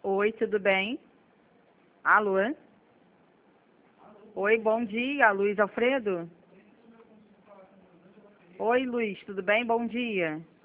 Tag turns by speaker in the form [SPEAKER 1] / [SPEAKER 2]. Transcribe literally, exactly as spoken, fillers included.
[SPEAKER 1] Oi, tudo bem? Alô? Oi, bom dia, Luiz Alfredo? Oi, Luiz, tudo bem? Bom dia.